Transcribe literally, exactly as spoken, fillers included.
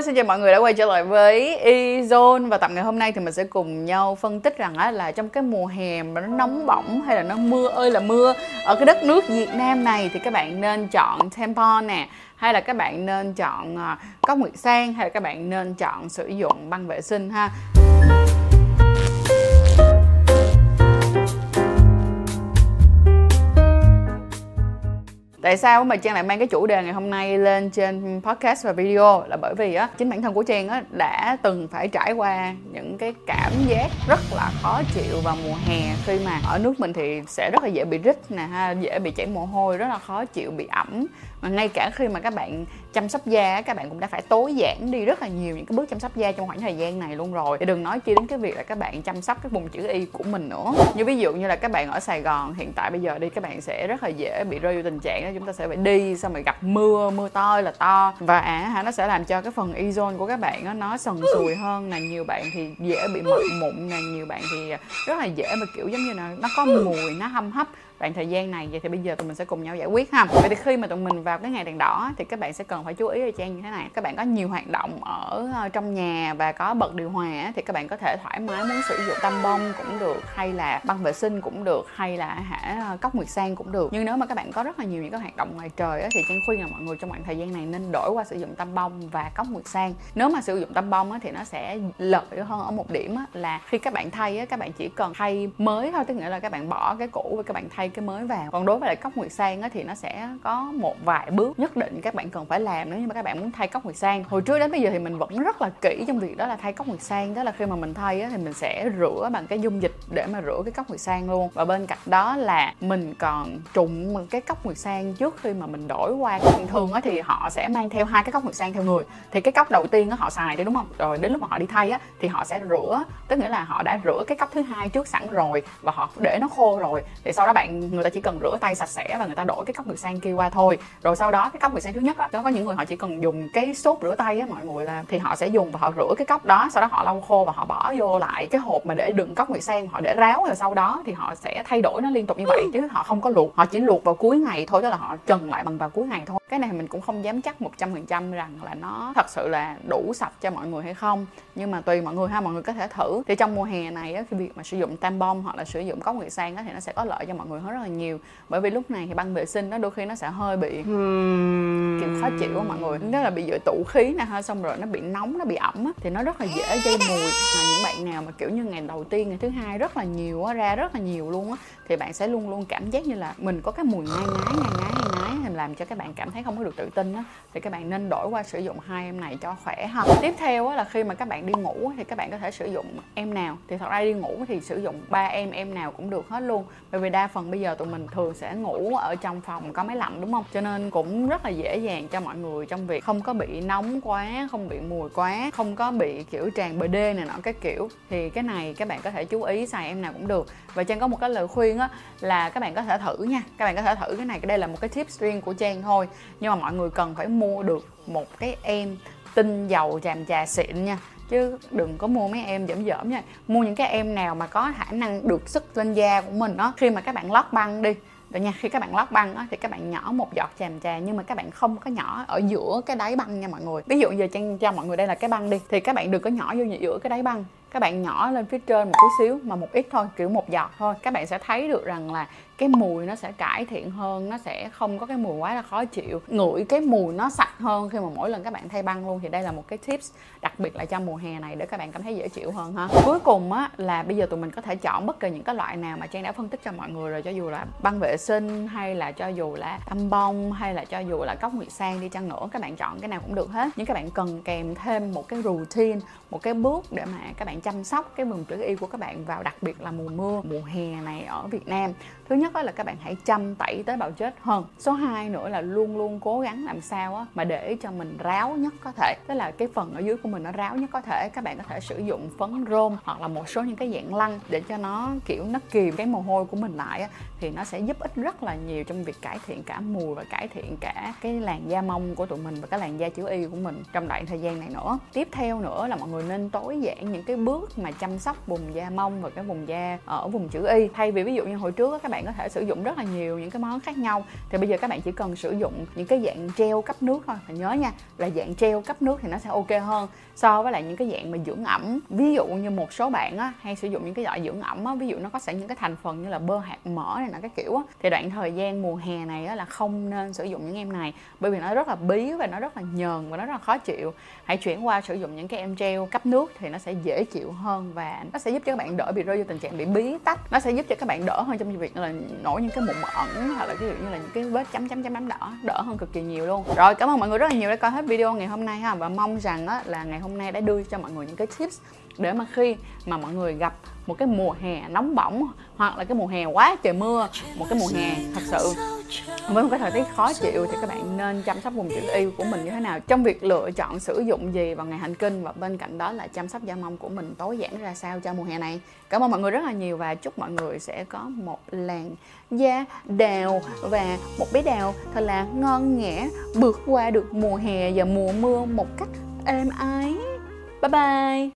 Hello, xin chào mọi người đã quay trở lại với Ezone. Và tập ngày hôm nay thì mình sẽ cùng nhau phân tích rằng á, là trong cái mùa hè mà nó nóng bỏng hay là nó mưa ơi là mưa ở cái đất nước Việt Nam này thì các bạn nên chọn tampon nè, hay là các bạn nên chọn uh, cốc nguyệt sang, hay là các bạn nên chọn sử dụng băng vệ sinh ha. Tại sao mà Trang lại mang cái chủ đề ngày hôm nay lên trên podcast và video là bởi vì á, chính bản thân của Trang á đã từng phải trải qua những cái cảm giác rất là khó chịu vào mùa hè, khi mà ở nước mình thì sẽ rất là dễ bị rít nè ha, dễ bị chảy mồ hôi, rất là khó chịu, bị ẩm. Mà ngay cả khi mà các bạn chăm sóc da, các bạn cũng đã phải tối giản đi rất là nhiều những cái bước chăm sóc da trong khoảng thời gian này luôn rồi. Thì đừng nói chi đến cái việc là các bạn chăm sóc cái vùng chữ Y của mình nữa. Như ví dụ như là các bạn ở Sài Gòn hiện tại bây giờ đi, các bạn sẽ rất là dễ bị rơi vào tình trạng đó, chúng ta sẽ phải đi xong rồi gặp mưa, mưa to là to, và à, nó sẽ làm cho cái phần Ezone của các bạn đó, nó sần sùi hơn nè, nhiều bạn thì dễ bị mụn mụn nè, nhiều bạn thì rất là dễ mà kiểu giống như là nó có mùi, nó hâm hấp đoạn thời gian này. Vậy thì bây giờ tụi mình sẽ cùng nhau giải quyết ha. Vậy thì khi mà tụi mình vào cái ngày đèn đỏ thì các bạn sẽ cần phải chú ý ở Trang như thế này. Các bạn có nhiều hoạt động ở trong nhà và có bật điều hòa thì các bạn có thể thoải mái muốn sử dụng tampon cũng được, hay là băng vệ sinh cũng được, hay là hả cốc nguyệt sang cũng được. Nhưng nếu mà các bạn có rất là nhiều những cái hoạt động ngoài trời thì Trang khuyên là mọi người trong khoảng thời gian này nên đổi qua sử dụng tampon và cốc nguyệt sang. Nếu mà sử dụng tampon thì nó sẽ lợi hơn ở một điểm là khi các bạn thay các bạn chỉ cần thay mới thôi, tức nghĩa là các bạn bỏ cái cũ và các bạn thay cái mới vào. Còn đối với lại cốc nguyệt sang thì nó sẽ có một vài bước nhất định các bạn cần phải làm nếu như mà các bạn muốn thay cốc nguyệt sang. Hồi trước đến bây giờ thì mình vẫn rất là kỹ trong việc đó là thay cốc nguyệt sang, đó là khi mà mình thay thì mình sẽ rửa bằng cái dung dịch để mà rửa cái cốc nguyệt sang luôn, và bên cạnh đó là mình còn trụng cái cốc nguyệt sang trước khi mà mình đổi qua. Thường thì họ sẽ mang theo hai cái cốc nguyệt sang theo người, thì cái cốc đầu tiên họ xài đấy đúng không, rồi đến lúc mà họ đi thay thì họ sẽ rửa, tức nghĩa là họ đã rửa cái cốc thứ hai trước sẵn rồi và họ để nó khô rồi, thì sau đó bạn người ta chỉ cần rửa tay sạch sẽ và người ta đổi cái cốc nguyệt sang kia qua thôi. Rồi sau đó cái cốc nguyệt sang thứ nhất á, có những người họ chỉ cần dùng cái xốt rửa tay á mọi người, là thì họ sẽ dùng và họ rửa cái cốc đó, sau đó họ lau khô và họ bỏ vô lại cái hộp mà để đựng cốc nguyệt sang, họ để ráo, rồi sau đó thì họ sẽ thay đổi nó liên tục như vậy, chứ họ không có luộc, họ chỉ luộc vào cuối ngày thôi, tức là họ trần lại bằng vào cuối ngày thôi. Cái này mình cũng không dám chắc một trăm phần trăm rằng là nó thật sự là đủ sạch cho mọi người hay không, nhưng mà tùy mọi người ha, mọi người có thể thử. Thì trong mùa hè này á, cái việc mà sử dụng tampon hoặc là sử dụng cốc nguyệt sang á, thì nó sẽ có lợi cho mọi người hơn rất là nhiều, bởi vì lúc này thì băng vệ sinh nó đôi khi nó sẽ hơi bị kiểu khó chịu á mọi người, nó là bị dội tụ khí nè ha, xong rồi nó bị nóng, nó bị ẩm á, thì nó rất là dễ gây mùi. Mà những bạn nào mà kiểu như ngày đầu tiên, ngày thứ hai rất là nhiều á, ra rất là nhiều luôn á, thì bạn sẽ luôn luôn cảm giác như là mình có cái mùi ngai ngái ngai ngái ngai ngái, thì làm cho các bạn cảm thấy không có được tự tin á, thì các bạn nên đổi qua sử dụng hai em này cho khỏe ha. Tiếp theo á, là khi mà các bạn đi ngủ thì các bạn có thể sử dụng em nào, thì thật ra đi ngủ thì sử dụng ba em em nào cũng được hết luôn, bởi vì đa phần bây giờ tụi mình thường sẽ ngủ ở trong phòng có máy lạnh đúng không, cho nên cũng rất là dễ dàng cho mọi người trong việc không có bị nóng quá, không bị mùi quá, không có bị kiểu tràn bờ đê này nọ cái kiểu. Thì cái này các bạn có thể chú ý xài em nào cũng được. Và Trang có một cái lời khuyên á, là các bạn có thể thử nha, các bạn có thể thử cái này, đây là một cái tips riêng của Trang thôi, nhưng mà mọi người cần phải mua được một cái em tinh dầu chàm chà xịn nha, chứ đừng có mua mấy em dởm dởm nha. Mua những cái em nào mà có khả năng được sức lên da của mình đó. Khi mà các bạn lót băng đi rồi nha, khi các bạn lót băng á, thì các bạn nhỏ một giọt chàm chà, nhưng mà các bạn không có nhỏ ở giữa cái đáy băng nha mọi người. Ví dụ giờ Trang cho mọi người đây là cái băng đi, thì các bạn đừng có nhỏ vô giữa cái đáy băng, các bạn nhỏ lên phía trên một tí xíu, mà một ít thôi, kiểu một giọt thôi. Các bạn sẽ thấy được rằng là cái mùi nó sẽ cải thiện hơn, nó sẽ không có cái mùi quá là khó chịu, ngửi cái mùi nó sạch hơn khi mà mỗi lần các bạn thay băng luôn. Thì đây là một cái tips đặc biệt là cho mùa hè này để các bạn cảm thấy dễ chịu hơn ha. Cuối cùng á, là bây giờ tụi mình có thể chọn bất kỳ những cái loại nào mà Trang đã phân tích cho mọi người rồi, cho dù là băng vệ sinh hay là cho dù là tampon hay là cho dù là cốc nguyệt sang đi chăng nữa, các bạn chọn cái nào cũng được hết. Nhưng các bạn cần kèm thêm một cái routine, một cái bước để mà các bạn chăm sóc cái vùng chữ Y của các bạn vào, đặc biệt là mùa mưa, mùa hè này ở Việt Nam. Thứ nhất là các bạn hãy chăm tẩy tế bào chết hơn. Số hai nữa là luôn luôn cố gắng làm sao mà để cho mình ráo nhất có thể, tức là cái phần ở dưới của mình nó ráo nhất có thể. Các bạn có thể sử dụng phấn rôm hoặc là một số những cái dạng lăn để cho nó kiểu nó kìm cái mồ hôi của mình lại, thì nó sẽ giúp ích rất là nhiều trong việc cải thiện cả mùi và cải thiện cả cái làn da mông của tụi mình và cái làn da chữ Y của mình trong đoạn thời gian này nữa. Tiếp theo nữa là mọi người nên tối giản những cái bước bước mà chăm sóc vùng da mông và cái vùng da ở vùng chữ Y. Thay vì ví dụ như hồi trước các bạn có thể sử dụng rất là nhiều những cái món khác nhau, thì bây giờ các bạn chỉ cần sử dụng những cái dạng gel cấp nước thôi. Phải nhớ nha, là dạng gel cấp nước thì nó sẽ ok hơn so với lại những cái dạng mà dưỡng ẩm. Ví dụ như một số bạn á, hay sử dụng những cái loại dưỡng ẩm á, ví dụ nó có sẵn những cái thành phần như là bơ hạt mỡ này là cái kiểu á, thì đoạn thời gian mùa hè này á, là không nên sử dụng những em này, bởi vì nó rất là bí và nó rất là nhờn và nó rất là khó chịu. Hãy chuyển qua sử dụng những cái em gel cấp nước thì nó sẽ dễ chịu hơn và nó sẽ giúp cho các bạn đỡ bị rơi vô tình trạng bị bí tách. Nó sẽ giúp cho các bạn đỡ hơn trong việc là nổi những cái mụn ẩn hoặc là ví dụ như là những cái vết chấm chấm chấm đỏ, đỡ hơn cực kỳ nhiều luôn. Rồi, cảm ơn mọi người rất là nhiều đã coi hết video ngày hôm nay ha, và mong rằng á, là ngày hôm nay đã đưa cho mọi người những cái tips để mà khi mà mọi người gặp một cái mùa hè nóng bỏng hoặc là cái mùa hè quá trời mưa, một cái mùa hè thật sự với một cái thời tiết khó chịu, thì các bạn nên chăm sóc vùng chữ Y của mình như thế nào trong việc lựa chọn sử dụng gì vào ngày hành kinh, và bên cạnh đó là chăm sóc da mông của mình tối giản ra sao cho mùa hè này. Cảm ơn mọi người rất là nhiều và chúc mọi người sẽ có một làn da đào và một bé đào thật là ngon nghẻ, vượt qua được mùa hè và mùa mưa một cách êm ái. Bye bye.